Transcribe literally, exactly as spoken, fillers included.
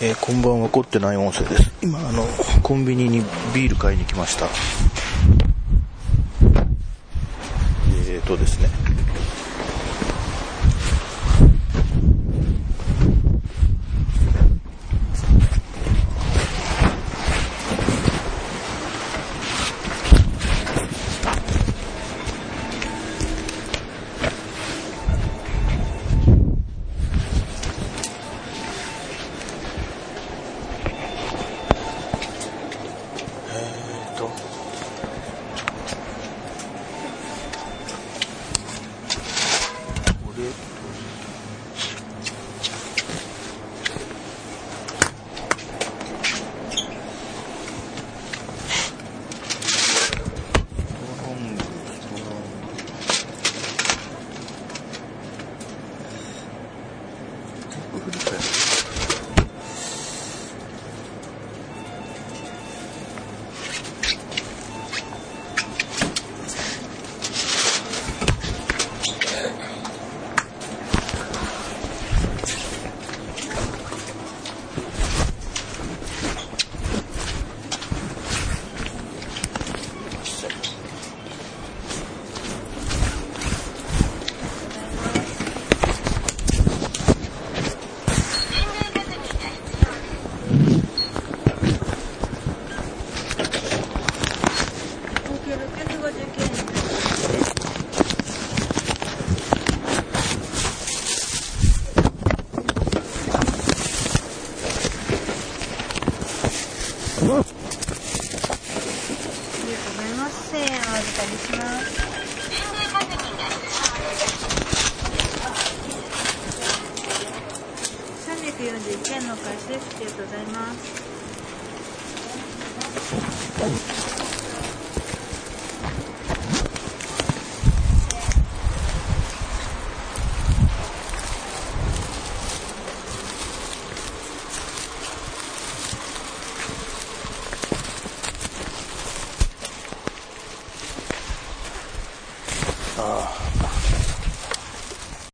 えー、こんばんは、凝ってない音声です。今あのコンビニにビール買いに来ました。えーとですねさんびゃくよんじゅういちえんのお返しです。ありがとうございます。 ああ